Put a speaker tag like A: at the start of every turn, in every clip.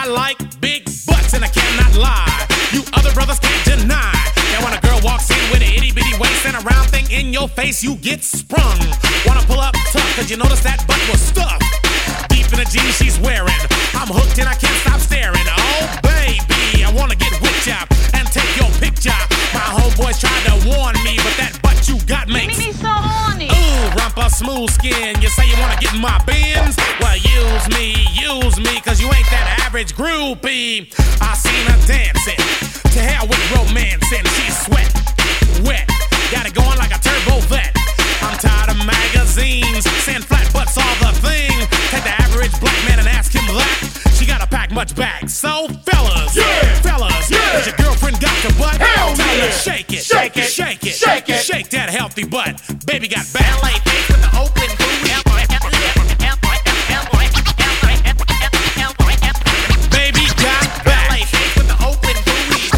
A: I like big butts and I cannot lie. You other brothers can't deny that when a girl walks in with an itty bitty waist and a round thing in your face, you get sprung. Wanna pull up tough, cause you notice that butt was stuffed deep in the jeans she's wearing. I'm hooked and I can't stop staring. Oh baby, I wanna get with ya and take your picture. My homeboys tried to warn me, but that butt you got makes
B: me so horny.
A: Ooh, rumpa smooth skin. You say you wanna get in my bins? Well, use me, cause you ain't that average groupie. I seen her dancing, to hell with romancing. She's sweat, wet, got it going like a turbo vet. I'm tired of magazines, saying flat butts all the thing. Take the average black man and ask him that. She gotta pack much back. So fellas, is your girlfriend got your butt?
C: Hell
A: Tell
C: yeah.
A: her shake it,
C: Shake it.
A: shake it,
C: Shake it.
A: shake that healthy butt. Baby got back.
D: LA bitch with the open booty.
A: Baby got back.
D: LA bitch with the open booty.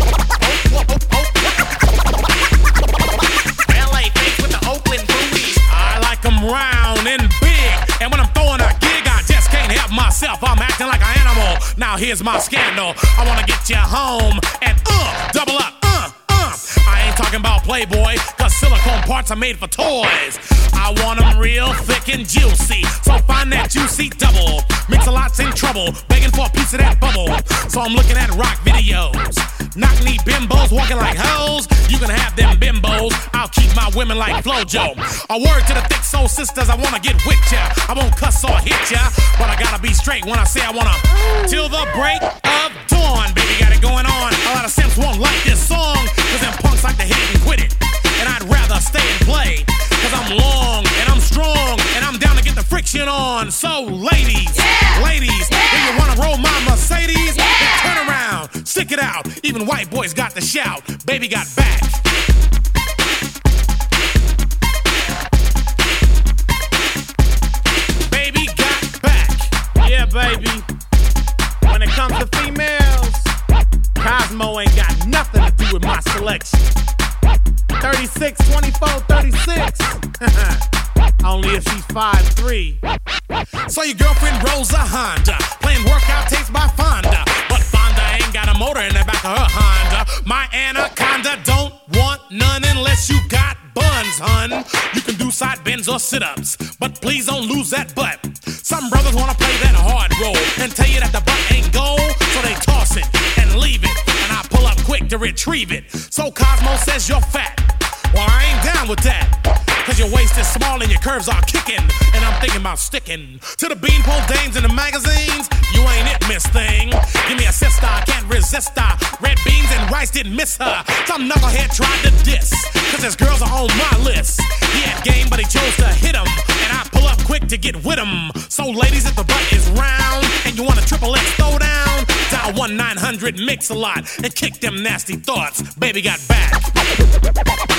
D: LA bitch with the open booty.
A: I like them round and big. And when I'm throwing a gig, I just can't help myself. I'm acting like an animal. Now here's my scandal. I wanna get you home and double up. I ain't talking about Playboy, cause silicone parts are made for toys. I want them real thick and juicy, so find that juicy double. Mix-a-lot's in trouble, begging for a piece of that bubble. So I'm looking at rock videos. Knock-knee bimbos walking like hoes. You can have them bimbos, I'll keep my women like Flojo. A word to the thick soul sisters, I wanna get with ya. I won't cuss or hit ya, but I gotta be straight when I say I wanna. Till the break of dawn, baby got it going on. A lot of simps won't like this song, cause them punks like to hit it and quit it. And I'd rather stay and play, cause I'm long and I'm strong and I'm down to get the friction on. So ladies, if you wanna roll my Mercedes, then turn around, stick it out. Even white boys got the shout, baby got back. Baby got back.
C: Yeah, baby. When it comes to females, Cosmo ain't got nothing to do with my selection. 36, 24, 36. Only if she's 5'3".
A: So your girlfriend rolls a Honda, playing workout tapes by Fonda. But Fonda ain't got a motor in the back of her Honda. My Anaconda don't want none unless you got buns, hun. You can do side bends or sit-ups, but please don't lose that butt. Some brothers wanna play that hard role and tell you that the butt ain't gold, so they toss it and leave it, and I pull up quick to retrieve it. So Cosmo says you're fat. Well, I ain't down with that, cause your waist is small and your curves are kicking, and I'm thinking about sticking to the beanpole dames in the magazines. You ain't it, miss thing. Give me a sister, I can't resist her. Red beans and rice didn't miss her. Some knucklehead tried to diss, cause his girls are on my list. He had game, but he chose to hit him, and I pull up quick to get with him. So ladies, if the butt is round and you want a triple X throwdown, dial 1-900-MIX-A-LOT and kick them nasty thoughts. Baby got back.